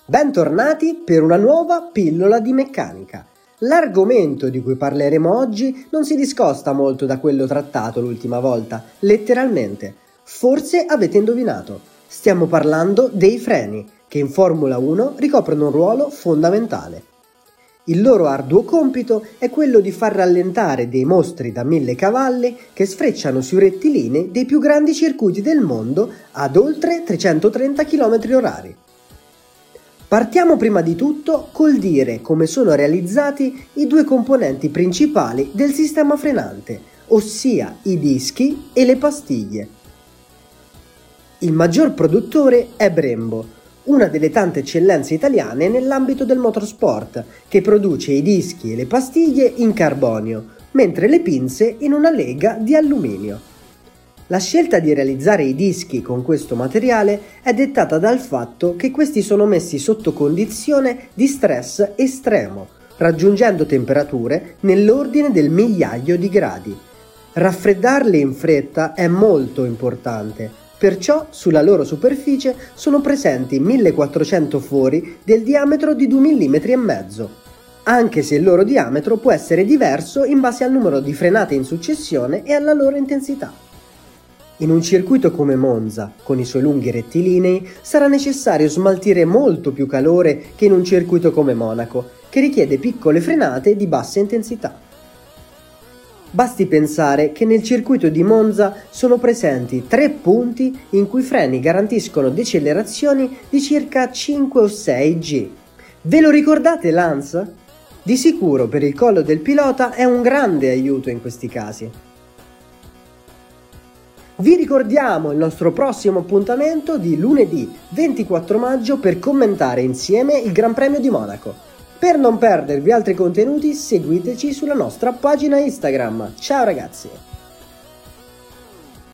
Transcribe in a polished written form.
Bentornati per una nuova pillola di meccanica. L'argomento di cui parleremo oggi non si discosta molto da quello trattato l'ultima volta, letteralmente. Forse avete indovinato, stiamo parlando dei freni, che in Formula 1 ricoprono un ruolo fondamentale. Il loro arduo compito è quello di far rallentare dei mostri da 1000 cavalli che sfrecciano sui rettilinei dei più grandi circuiti del mondo ad oltre 330 km/h. Partiamo prima di tutto col dire come sono realizzati i due componenti principali del sistema frenante, ossia i dischi e le pastiglie. Il maggior produttore è Brembo, una delle tante eccellenze italiane nell'ambito del motorsport, che produce i dischi e le pastiglie in carbonio, mentre le pinze in una lega di alluminio. La scelta di realizzare i dischi con questo materiale è dettata dal fatto che questi sono messi sotto condizione di stress estremo, raggiungendo temperature nell'ordine del migliaio di gradi. Raffreddarli in fretta è molto importante, perciò sulla loro superficie sono presenti 1400 fori del diametro di 2,5 mm, anche se il loro diametro può essere diverso in base al numero di frenate in successione e alla loro intensità. In un circuito come Monza, con i suoi lunghi rettilinei, sarà necessario smaltire molto più calore che in un circuito come Monaco, che richiede piccole frenate di bassa intensità. Basti pensare che nel circuito di Monza sono presenti 3 punti in cui i freni garantiscono decelerazioni di circa 5 o 6 G. Ve lo ricordate Lance? Di sicuro per il collo del pilota è un grande aiuto in questi casi. Vi ricordiamo il nostro prossimo appuntamento di lunedì 24 maggio per commentare insieme il Gran Premio di Monaco. Per non perdervi altri contenuti seguiteci sulla nostra pagina Instagram. Ciao ragazzi!